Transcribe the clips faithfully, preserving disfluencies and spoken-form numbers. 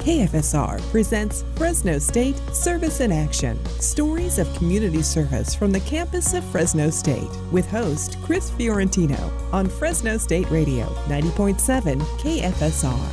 K F S R presents Fresno State Service in Action. Stories of community service from the campus of Fresno State with host Chris Fiorentino on Fresno State Radio, ninety point seven K F S R.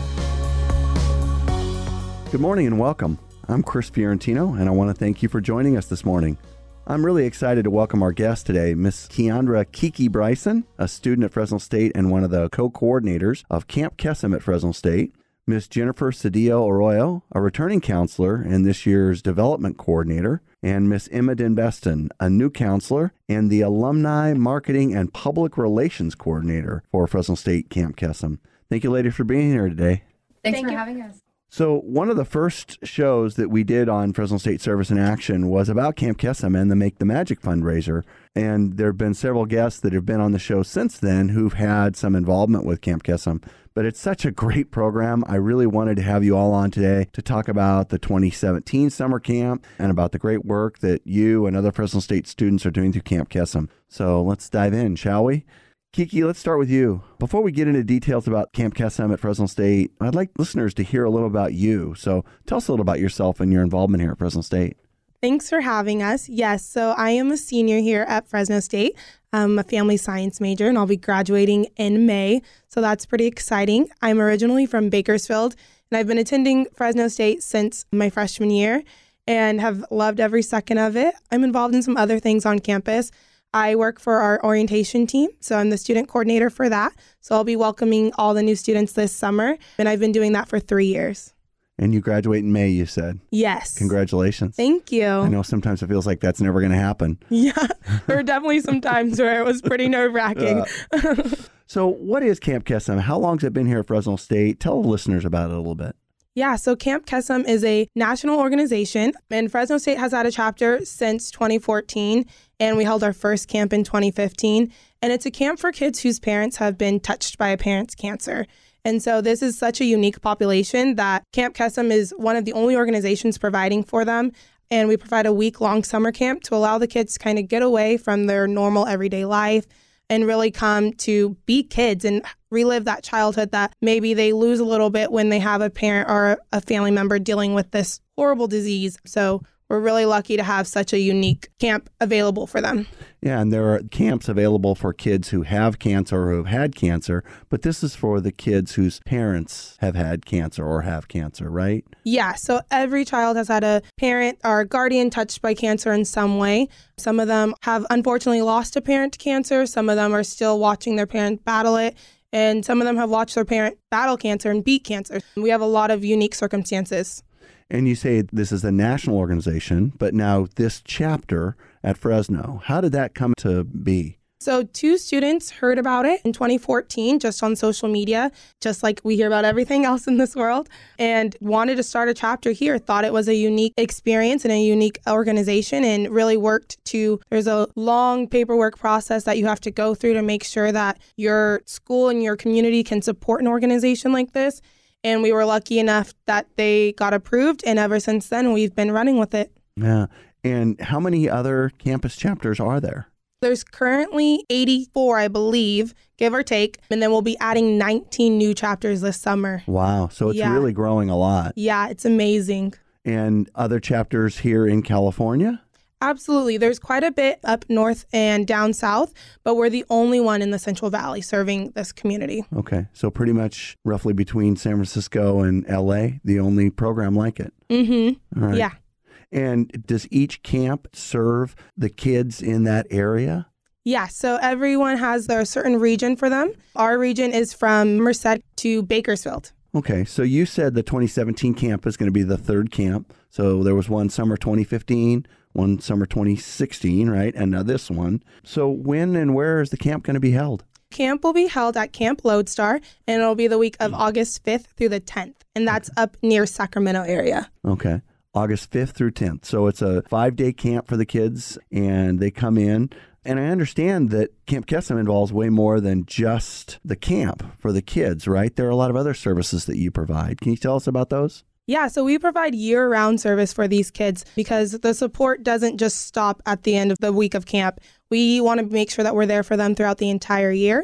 Good morning and welcome. I'm Chris Fiorentino, and I want to thank you for joining us this morning. I'm really excited to welcome our guest today, Miss Keandra Kiki Bryson, a student at Fresno State and one of the co-coordinators of Camp Kesem at Fresno State. Miss Jennifer Cedillo Arroyo, a returning counselor and this year's development coordinator, and Miss Emma Denbeston, a new counselor and the alumni marketing and public relations coordinator for Fresno State Camp Kesem. Thank you, ladies, for being here today. Thanks Thank for you. having us. So one of the first shows that we did on Fresno State Service in Action was about Camp Kesem and the Make the Magic fundraiser. And there have been several guests that have been on the show since then who've had some involvement with Camp Kesem. But it's such a great program. I really wanted to have you all on today to talk about the twenty seventeen summer camp and about the great work that you and other Fresno State students are doing through Camp Kesem. So let's dive in, shall we? Kiki, let's start with you. Before we get into details about Camp Kesem at Fresno State, I'd like listeners to hear a little about you. So tell us a little about yourself and your involvement here at Fresno State. Thanks for having us. Yes, so I am a senior here at Fresno State. I'm a family science major, and I'll be graduating in May, so that's pretty exciting. I'm originally from Bakersfield, and I've been attending Fresno State since my freshman year and have loved every second of it. I'm involved in some other things on campus. I work for our orientation team, so I'm the student coordinator for that. So I'll be welcoming all the new students this summer, and I've been doing that for three years. And you graduate in May, you said. Yes. Congratulations. Thank you. I know sometimes it feels like that's never going to happen. Yeah, there were definitely some times where it was pretty nerve-wracking. Uh, so what is Camp Kesem? How long has it been here at Fresno State? Tell the listeners about it a little bit. Yeah, so Camp Kesem is a national organization, and Fresno State has had a chapter since twenty fourteen, and we held our first camp in twenty fifteen. And it's a camp for kids whose parents have been touched by a parent's cancer. And so this is such a unique population that Camp Kesem is one of the only organizations providing for them. And we provide a week-long summer camp to allow the kids to kind of get away from their normal everyday life and really come to be kids and relive that childhood that maybe they lose a little bit when they have a parent or a family member dealing with this horrible disease. So we're really lucky to have such a unique camp available for them. Yeah, and there are camps available for kids who have cancer or who have had cancer, but this is for the kids whose parents have had cancer or have cancer, right? Yeah, so every child has had a parent or a guardian touched by cancer in some way. Some of them have unfortunately lost a parent to cancer. Some of them are still watching their parent battle it. And some of them have watched their parent battle cancer and beat cancer. We have a lot of unique circumstances. And you say this is a national organization, but now this chapter at Fresno, how did that come to be? So two students heard about it in twenty fourteen, just on social media, just like we hear about everything else in this world, and wanted to start a chapter here, thought it was a unique experience and a unique organization, and really worked to, there's a long paperwork process that you have to go through to make sure that your school and your community can support an organization like this. And we were lucky enough that they got approved, and ever since then, we've been running with it. Yeah. And how many other campus chapters are there? There's currently eighty-four, I believe, give or take, and then we'll be adding nineteen new chapters this summer. Wow. So it's Yeah. really growing a lot. Yeah, it's amazing. And other chapters here in California? Absolutely. There's quite a bit up north and down south, but we're the only one in the Central Valley serving this community. Okay. So pretty much roughly between San Francisco and L A, the only program like it. Mm-hmm. All right. Yeah. And does each camp serve the kids in that area? Yeah, so everyone has their certain region for them. Our region is from Merced to Bakersfield. Okay, so you said the twenty seventeen camp is going to be the third camp. So there was one summer twenty fifteen, one summer twenty sixteen, right? And now this one. So when and where is the camp going to be held? Camp will be held at Camp Lodestar, and it'll be the week of August fifth through the tenth, and that's okay. Up near Sacramento area. Okay, August fifth through tenth. So it's a five-day camp for the kids, and they come in. And I understand that Camp Kesem involves way more than just the camp for the kids, right? There are a lot of other services that you provide. Can you tell us about those? Yeah, so we provide year-round service for these kids because the support doesn't just stop at the end of the week of camp. We want to make sure that we're there for them throughout the entire year.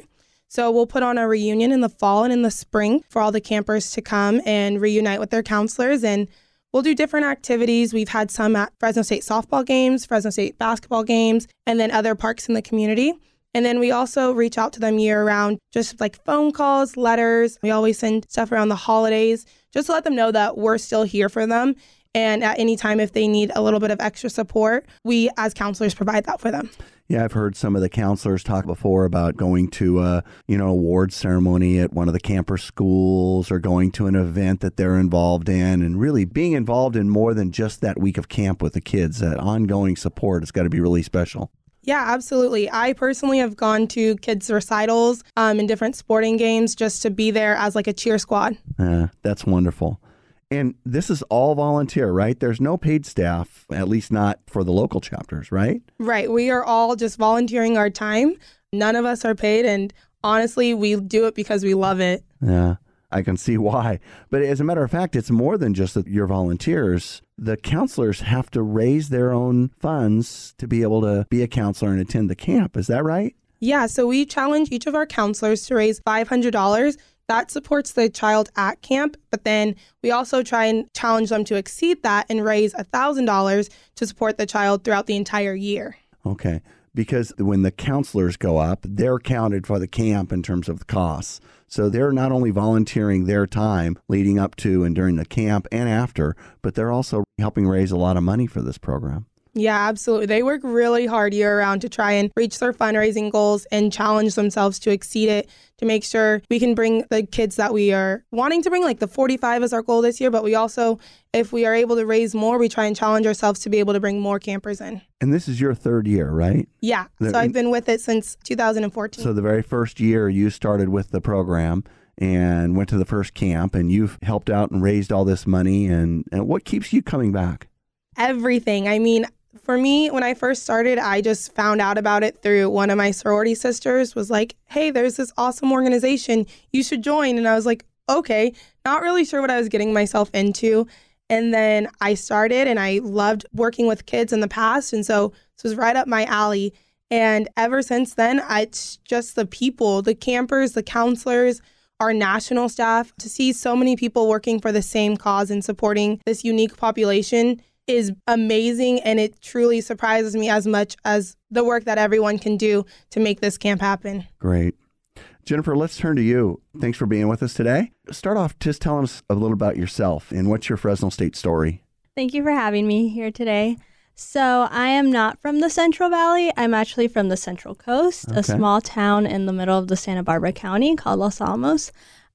So we'll put on a reunion in the fall and in the spring for all the campers to come and reunite with their counselors. And we'll do different activities. We've had some at Fresno State softball games, Fresno State basketball games, and then other parks in the community. And then we also reach out to them year round, just like phone calls, letters. We always send stuff around the holidays just to let them know that we're still here for them. And at any time, if they need a little bit of extra support, we as counselors provide that for them. Yeah, I've heard some of the counselors talk before about going to a, you know, award ceremony at one of the camper schools or going to an event that they're involved in and really being involved in more than just that week of camp with the kids. That ongoing support has got to be really special. Yeah, absolutely. I personally have gone to kids' recitals um, in different sporting games just to be there as like a cheer squad. Uh, that's wonderful. And this is all volunteer, right? There's no paid staff, at least not for the local chapters, right? Right. We are all just volunteering our time. None of us are paid. And honestly, we do it because we love it. Yeah, I can see why. But as a matter of fact, it's more than just that your volunteers. The counselors have to raise their own funds to be able to be a counselor and attend the camp. Is that right? Yeah. So we challenge each of our counselors to raise five hundred dollars. That supports the child at camp, but then we also try and challenge them to exceed that and raise one thousand dollars to support the child throughout the entire year. Okay, because when the counselors go up, they're counted for the camp in terms of the costs. So they're not only volunteering their time leading up to and during the camp and after, but they're also helping raise a lot of money for this program. Yeah, absolutely. They work really hard year round to try and reach their fundraising goals and challenge themselves to exceed it, to make sure we can bring the kids that we are wanting to bring, like the forty-five is our goal this year. But we also, if we are able to raise more, we try and challenge ourselves to be able to bring more campers in. And this is your third year, right? Yeah. So I've been with it since two thousand fourteen. So the very first year you started with the program and went to the first camp, and you've helped out and raised all this money. And, and what keeps you coming back? Everything. I mean, for me, when I first started, I just found out about it through one of my sorority sisters was like, hey, there's this awesome organization. You should join. And I was like, okay, not really sure what I was getting myself into. And then I started and I loved working with kids in the past. And so this was right up my alley. And ever since then, I, it's just the people, the campers, the counselors, our national staff, to see so many people working for the same cause and supporting this unique population is amazing, and it truly surprises me as much as the work that everyone can do to make this camp happen. Great. Jennifer, let's turn to you. Thanks for being with us today. Start off just telling us a little about yourself and what's your Fresno State story. Thank you for having me here today. So I am not from the Central Valley. I'm actually from the Central Coast, Okay. a small town in the middle of the Santa Barbara County called Los Alamos.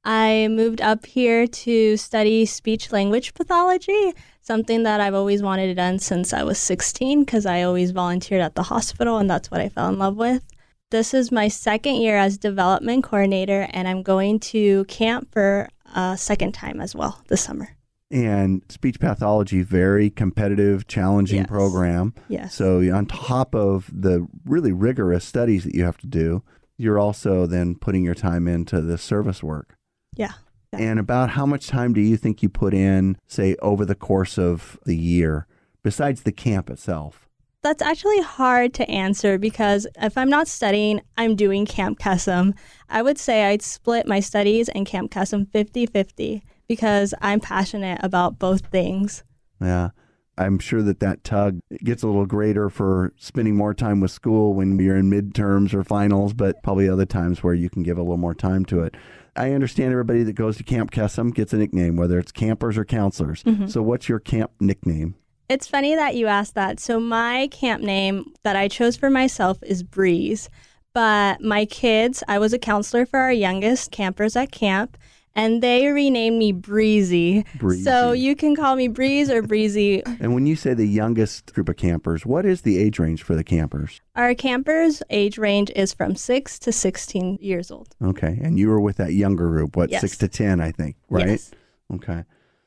I moved up here to study speech language pathology, something that I've always wanted to done since I was sixteen because I always volunteered at the hospital and that's what I fell in love with. This is my second year as development coordinator and I'm going to camp for a second time as well this summer. And speech pathology, very competitive, challenging Yes. program. Yes. So on top of the really rigorous studies that you have to do, you're also then putting your time into the service work. Yeah. Yeah. And about how much time do you think you put in, say, over the course of the year, besides the camp itself? That's actually hard to answer because if I'm not studying, I'm doing Camp Kesem. I would say I'd split my studies and Camp Kesem fifty-fifty because I'm passionate about both things. Yeah. I'm sure that that tug gets a little greater for spending more time with school when you're in midterms or finals, but probably other times where you can give a little more time to it. I understand everybody that goes to Camp Kesem gets a nickname, whether it's campers or counselors. Mm-hmm. So what's your camp nickname? It's funny that you asked that. So my camp name that I chose for myself is Breeze. But my kids, I was a counselor for our youngest campers at camp, and they renamed me Breezy. Breezy. So you can call me Breeze or Breezy. And when you say the youngest group of campers, what is the age range for the campers? Our campers' age range is from six to sixteen years old. Okay. And you were with that younger group, what, Yes. six to ten, I think, right? Yes. Okay.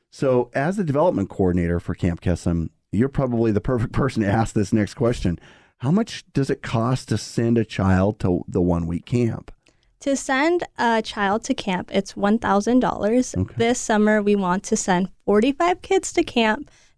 So as the development coordinator for Camp Kesem, you're probably the perfect person to ask this next question. How much does it cost to send a child to the one-week camp? To send a child to camp, it's one thousand dollars. Okay. This summer, we want to send forty-five kids to camp.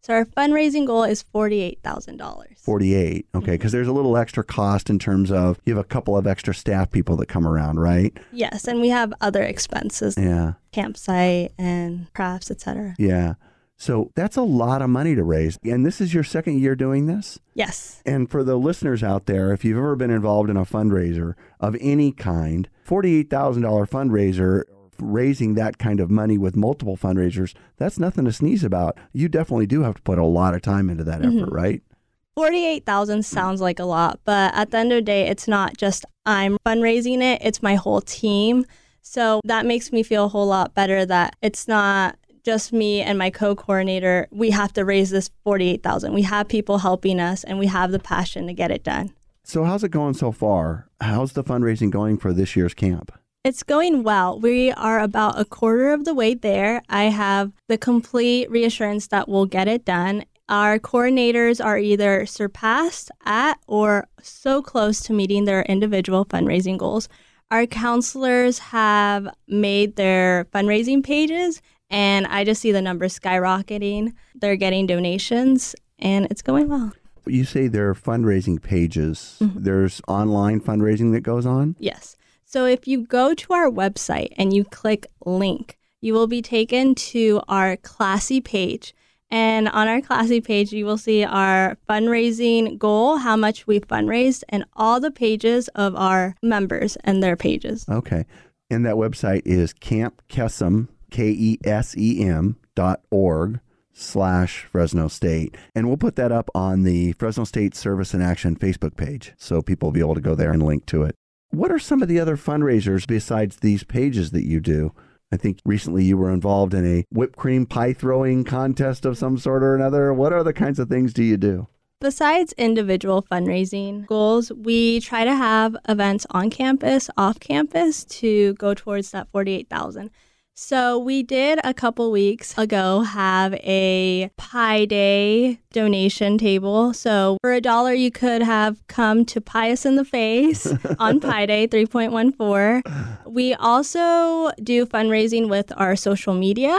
So our fundraising goal is forty-eight thousand dollars. forty-eight. Okay, because mm-hmm. there's a little extra cost in terms of you have a couple of extra staff people that come around, right? Yes, and we have other expenses. Yeah. Campsite and crafts, et cetera. Yeah. So that's a lot of money to raise. And this is your second year doing this? Yes. And for the listeners out there, if you've ever been involved in a fundraiser of any kind, forty-eight thousand dollars fundraiser, raising that kind of money with multiple fundraisers, that's nothing to sneeze about. You definitely do have to put a lot of time into that effort, mm-hmm. right? forty-eight thousand sounds like a lot, but at the end of the day, it's not just I'm fundraising it, it's my whole team. So that makes me feel a whole lot better that it's not just me and my co-coordinator. We have to raise this forty-eight thousand. We have people helping us and we have the passion to get it done. So how's it going so far? How's the fundraising going for this year's camp? It's going well. We are about a quarter of the way there. I have the complete reassurance that we'll get it done. Our coordinators are either surpassed at or so close to meeting their individual fundraising goals. Our counselors have made their fundraising pages, and I just see the numbers skyrocketing. They're getting donations, and it's going well. You say there are fundraising pages. Mm-hmm. There's online fundraising that goes on? Yes. So if you go to our website and you click link, you will be taken to our Classy page. And on our Classy page, you will see our fundraising goal, how much we've fundraised, and all the pages of our members and their pages. Okay. And that website is Camp Kesem, K E S E M dot org slash Fresno State. And we'll put that up on the Fresno State Service in Action Facebook page, so people will be able to go there and link to it. What are some of the other fundraisers besides these pages that you do? I think recently you were involved in a whipped cream pie throwing contest of some sort or another. What other kinds of things do you do? Besides individual fundraising goals, we try to have events on campus, off campus to go towards that forty-eight thousand. So we did a couple weeks ago have a Pie Day donation table. So for a dollar, you could have come to pie us in the face on Pie Day three point one four. We also do fundraising with our social media.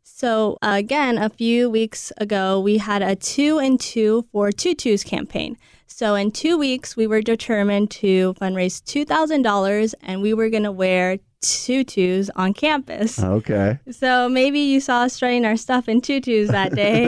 So uh, again, a few weeks ago, we had a two and two for Tutus campaign. So in two weeks, we were determined to fundraise two thousand dollars, and we were going to wear tutus on campus. Okay. So maybe you saw us strutting our stuff in tutus that day.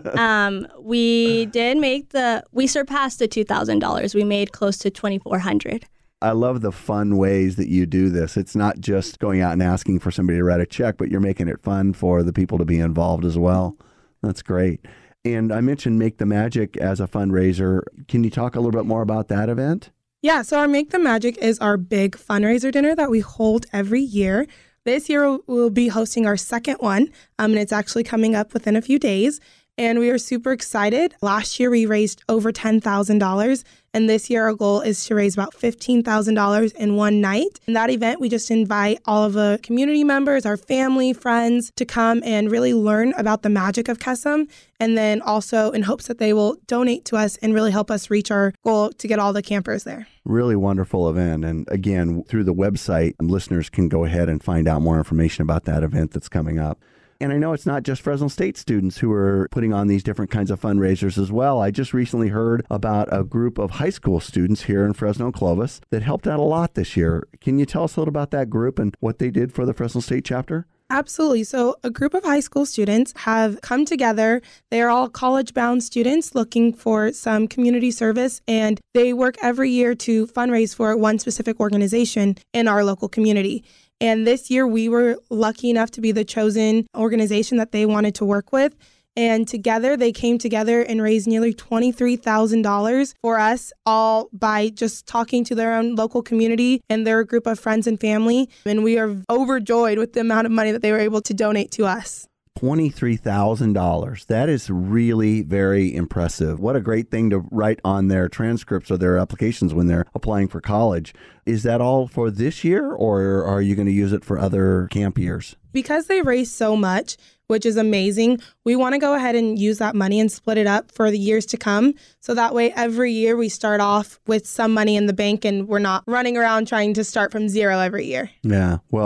um, we did make the, we surpassed the two thousand dollars. We made close to twenty-four hundred dollars. I love the fun ways that you do this. It's not just going out and asking for somebody to write a check, but you're making it fun for the people to be involved as well. That's great. And I mentioned Make the Magic as a fundraiser. Can you talk a little bit more about that event? Yeah, so our Make the Magic is our big fundraiser dinner that we hold every year. This year we'll be hosting our second one, um, and it's actually coming up within a few days. And we are super excited. Last year we raised over ten thousand dollars, and this year our goal is to raise about fifteen thousand dollars in one night. In that event, we just invite all of the community members, our family, friends, to come and really learn about the magic of Kesem, and then also in hopes that they will donate to us and really help us reach our goal to get all the campers there. Really wonderful event. And again, through the website, listeners can go ahead and find out more information about that event that's coming up. And I know it's not just Fresno State students who are putting on these different kinds of fundraisers as well. I just recently heard about a group of high school students here in Fresno Clovis that helped out a lot this year. Can you tell us a little about that group and what they did for the Fresno State chapter? Absolutely. So a group of high school students have come together. They are all college-bound students looking for some community service, and they work every year to fundraise for one specific organization in our local community. And this year, we were lucky enough to be the chosen organization that they wanted to work with. And together, they came together and raised nearly twenty-three thousand dollars for us, all by just talking to their own local community and their group of friends and family. And we are overjoyed with the amount of money that they were able to donate to us. twenty-three thousand dollars. That is really very impressive. What a great thing to write on their transcripts or their applications when they're applying for college. Is that all for this year, or are you going to use it for other camp years? Because they raised so much, which is amazing, we want to go ahead and use that money and split it up for the years to come. So that way, every year we start off with some money in the bank and we're not running around trying to start from zero every year. Yeah, well,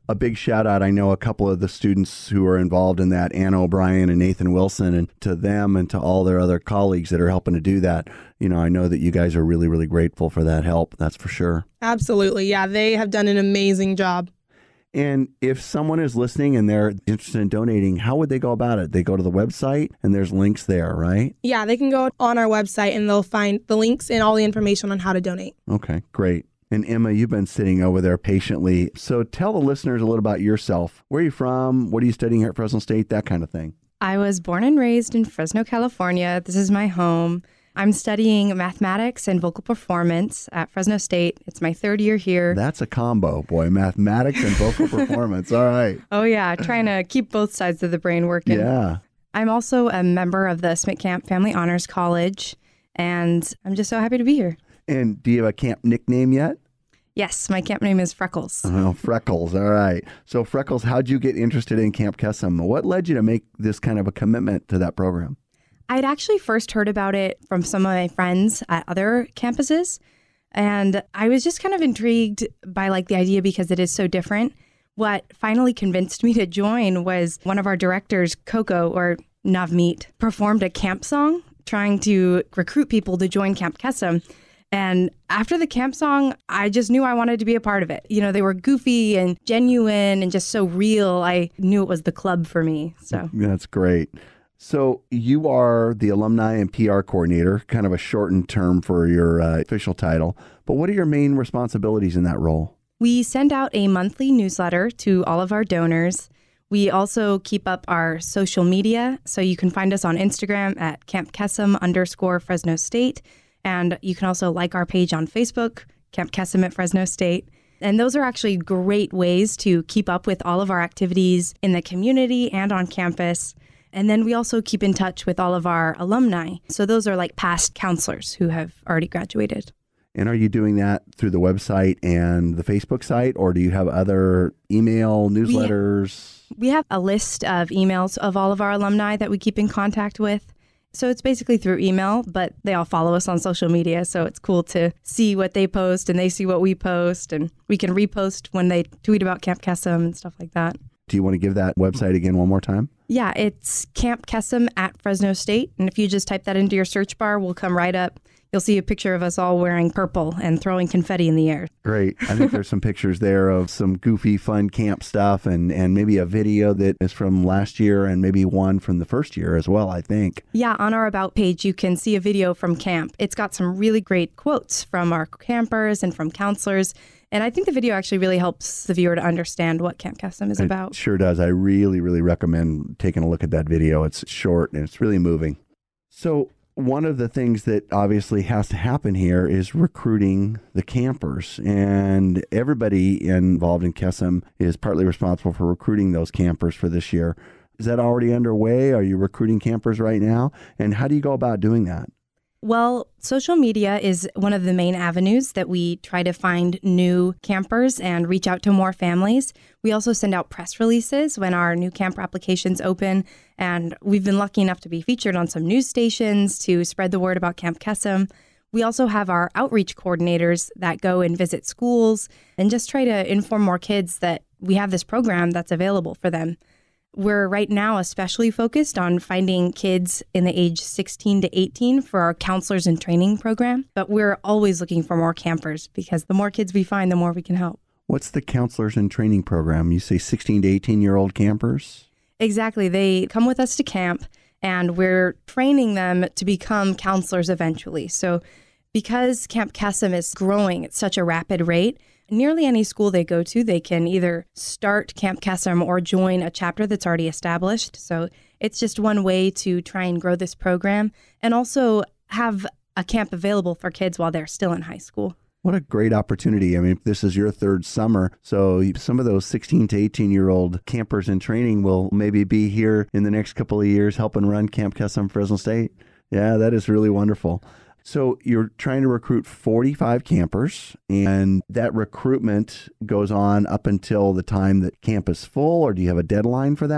a big shout out. I know a couple of the students who are involved in that, Anna O'Brien and Nathan Wilson, and to them and to all their other colleagues that are helping to do that. You know, I know that you guys are really, really grateful for that help. That's for sure. Absolutely. Yeah, they have done an amazing job. And if someone is listening and they're interested in donating, how would they go about it? They go to the website and there's links there, right? Yeah, they can go on our website and they'll find the links and all the information on how to donate. Okay, great. And Emma, you've been sitting over there patiently. So tell the listeners a little about yourself. Where are you from? What are you studying here at Fresno State? That kind of thing. I was born and raised in Fresno, California. This is my home. I'm studying mathematics and vocal performance at Fresno State. It's my third year here. That's a combo, boy. Mathematics and vocal performance. All right. Oh, yeah. Trying to keep both sides of the brain working. Yeah. I'm also a member of the Smith Camp Family Honors College, and I'm just so happy to be here. And do you have a camp nickname yet? Yes, my camp name is Freckles. Oh, Freckles. All right. So, Freckles, how'd you get interested in Camp Kesem? What led you to make this kind of a commitment to that program? I'd actually first heard about it from some of my friends at other campuses, and I was just kind of intrigued by like the idea because it is so different. What finally convinced me to join was one of our directors, Coco, or Navmeet, performed a camp song trying to recruit people to join Camp Kesem. And after the camp song, I just knew I wanted to be a part of it. You know, they were goofy and genuine and just so real. I knew it was the club for me. So that's great. So you are the alumni and P R coordinator, kind of a shortened term for your uh, official title. But what are your main responsibilities in that role? We send out a monthly newsletter to all of our donors. We also keep up our social media. So you can find us on Instagram at Camp Kesem underscore Fresno State. And you can also like our page on Facebook, Camp Kesem at Fresno State. And those are actually great ways to keep up with all of our activities in the community and on campus. And then we also keep in touch with all of our alumni. So those are like past counselors who have already graduated. And are you doing that through the website and the Facebook site, or do you have other email, newsletters? We, we have a list of emails of all of our alumni that we keep in contact with. So it's basically through email, but they all follow us on social media. So it's cool to see what they post and they see what we post, and we can repost when they tweet about Camp Kesem and stuff like that. Do you want to give that website again one more time? Yeah, it's Camp Kesem at Fresno State. And if you just type that into your search bar, we'll come right up. You'll see a picture of us all wearing purple and throwing confetti in the air. Great. I think there's some pictures there of some goofy, fun camp stuff and, and maybe a video that is from last year and maybe one from the first year as well, I think. Yeah, on our About page, you can see a video from camp. It's got some really great quotes from our campers and from counselors. And I think the video actually really helps the viewer to understand what Camp Kesem is it about. Sure does. I really, really recommend taking a look at that video. It's short and it's really moving. So one of the things that obviously has to happen here is recruiting the campers. And everybody involved in Kesem is partly responsible for recruiting those campers for this year. Is that already underway? Are you recruiting campers right now? And how do you go about doing that? Well, social media is one of the main avenues that we try to find new campers and reach out to more families. We also send out press releases when our new camper applications open, and we've been lucky enough to be featured on some news stations to spread the word about Camp Kesem. We also have our outreach coordinators that go and visit schools and just try to inform more kids that we have this program that's available for them. We're right now especially focused on finding kids in the age sixteen to eighteen for our counselors and training program, but we're always looking for more campers because the more kids we find, the more we can help. What's the counselors and training program? You say sixteen to eighteen-year-old campers? Exactly. They come with us to camp, and we're training them to become counselors eventually. So because Camp Kesem is growing at such a rapid rate, nearly any school they go to, they can either start Camp Kesem or join a chapter that's already established. So it's just one way to try and grow this program and also have a camp available for kids while they're still in high school. What a great opportunity. I mean, this is your third summer, so some of those sixteen to eighteen-year-old campers in training will maybe be here in the next couple of years helping run Camp Kesem Fresno State. Yeah, that is really wonderful. So you're trying to recruit forty-five campers, and that recruitment goes on up until the time that camp is full, or do you have a deadline for that?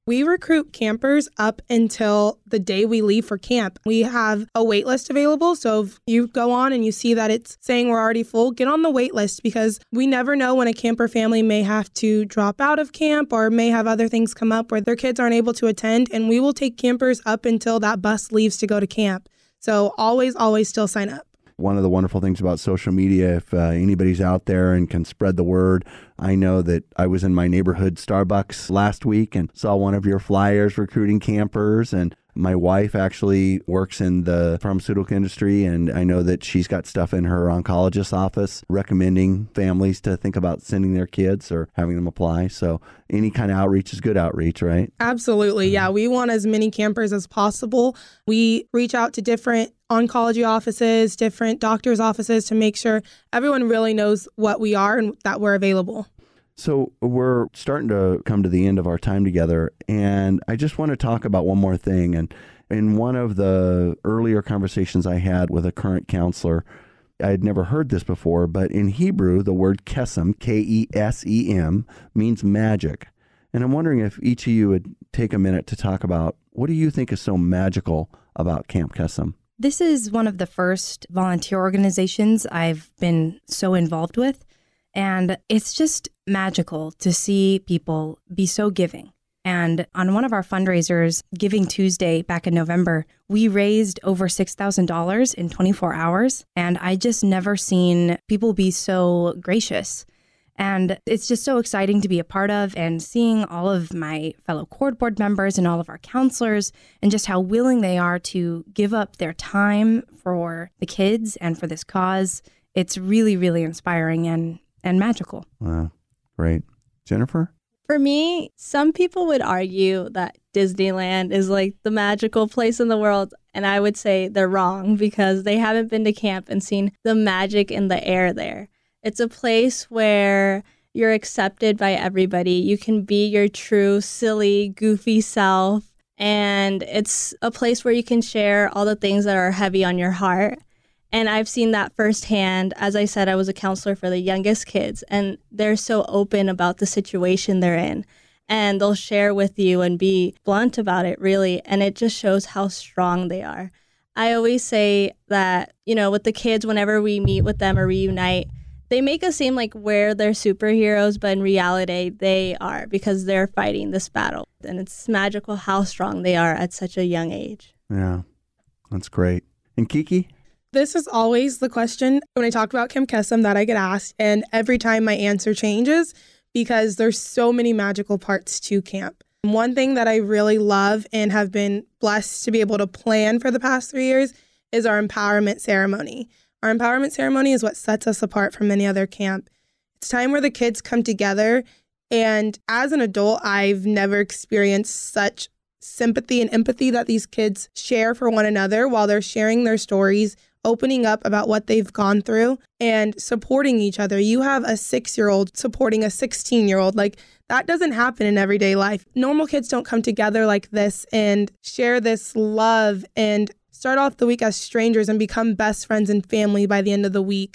We recruit campers up until the day we leave for camp. We have a wait list available. So if you go on and you see that it's saying we're already full, get on the wait list because we never know when a camper family may have to drop out of camp or may have other things come up where their kids aren't able to attend. And we will take campers up until that bus leaves to go to camp. So always, always still sign up. One of the wonderful things about social media, if uh, anybody's out there and can spread the word, I know that I was in my neighborhood Starbucks last week and saw one of your flyers recruiting campers. And my wife actually works in the pharmaceutical industry, and I know that she's got stuff in her oncologist's office recommending families to think about sending their kids or having them apply. So any kind of outreach is good outreach, right? Absolutely. Yeah, we want as many campers as possible. We reach out to different oncology offices, different doctors' offices to make sure everyone really knows what we are and that we're available. So we're starting to come to the end of our time together, and I just want to talk about one more thing. And in one of the earlier conversations I had with a current counselor, I had never heard this before, but in Hebrew, the word kesem, K E S E M, means magic. And I'm wondering if each of you would take a minute to talk about what do you think is so magical about Camp Kesem? This is one of the first volunteer organizations I've been so involved with. And it's just magical to see people be so giving. And on one of our fundraisers, Giving Tuesday back in November, we raised over six thousand dollars in twenty-four hours. And I just never seen people be so gracious. And it's just so exciting to be a part of, and seeing all of my fellow Cord Board members and all of our counselors and just how willing they are to give up their time for the kids and for this cause. It's really, really inspiring and and magical. Wow, great. Jennifer? For me, some people would argue that Disneyland is like the magical place in the world, and I would say they're wrong because they haven't been to camp and seen the magic in the air there. It's a place where you're accepted by everybody. You can be your true, silly, goofy self, and it's a place where you can share all the things that are heavy on your heart. And I've seen that firsthand. As I said, I was a counselor for the youngest kids, and they're so open about the situation they're in. And they'll share with you and be blunt about it, really. And it just shows how strong they are. I always say that, you know, with the kids, whenever we meet with them or reunite, they make us seem like we're their superheroes, but in reality, they are, because they're fighting this battle. And it's magical how strong they are at such a young age. Yeah, that's great. And Kiki? This is always the question when I talk about Camp Kesem that I get asked, and every time my answer changes because there's so many magical parts to camp. One thing that I really love and have been blessed to be able to plan for the past three years is our empowerment ceremony. Our empowerment ceremony is what sets us apart from any other camp. It's time where the kids come together, and as an adult, I've never experienced such sympathy and empathy that these kids share for one another while they're sharing their stories, opening up about what they've gone through and supporting each other. You have a six-year-old supporting a sixteen-year-old. Like, that doesn't happen in everyday life. Normal kids don't come together like this and share this love and start off the week as strangers and become best friends and family by the end of the week.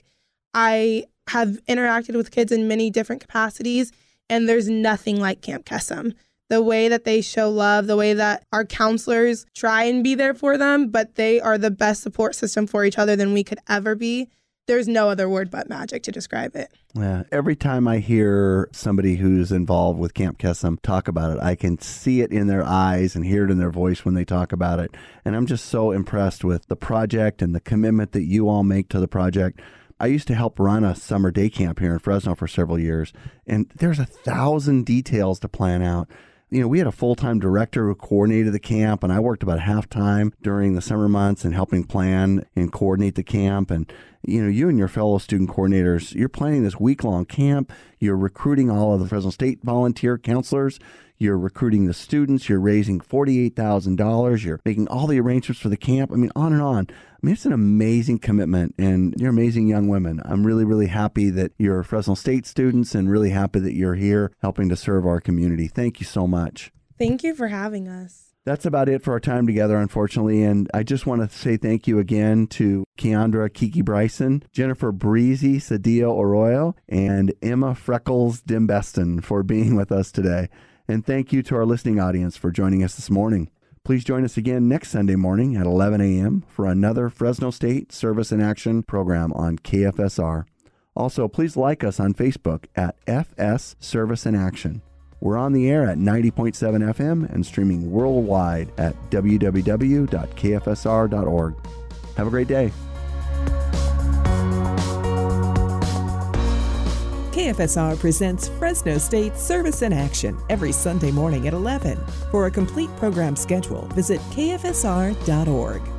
I have interacted with kids in many different capacities, and there's nothing like Camp Kesem. The way that they show love, the way that our counselors try and be there for them, but they are the best support system for each other than we could ever be. There's no other word but magic to describe it. Yeah. Every time I hear somebody who's involved with Camp Kesem talk about it, I can see it in their eyes and hear it in their voice when they talk about it. And I'm just so impressed with the project and the commitment that you all make to the project. I used to help run a summer day camp here in Fresno for several years, and there's a thousand details to plan out. You know, we had a full-time director who coordinated the camp, and I worked about half-time during the summer months and helping plan and coordinate the camp. And, you know, you and your fellow student coordinators, you're planning this week-long camp. You're recruiting all of the Fresno State volunteer counselors. You're recruiting the students. You're raising forty-eight thousand dollars. You're making all the arrangements for the camp. I mean, on and on. I mean, it's an amazing commitment, and you're amazing young women. I'm really, really happy that you're Fresno State students and really happy that you're here helping to serve our community. Thank you so much. Thank you for having us. That's about it for our time together, unfortunately. And I just want to say thank you again to Keandra Kiki Bryson, Jennifer Breezy Cedillo Arroyo, and Emma Freckles Dimbeston for being with us today. And thank you to our listening audience for joining us this morning. Please join us again next Sunday morning at eleven a.m. for another Fresno State Service in Action program on K F S R. Also, please like us on Facebook at F S Service in Action. We're on the air at ninety point seven F M and streaming worldwide at w w w dot k f s r dot org. Have a great day. K F S R presents Fresno State Service in Action every Sunday morning at eleven. For a complete program schedule, visit k f s r dot org.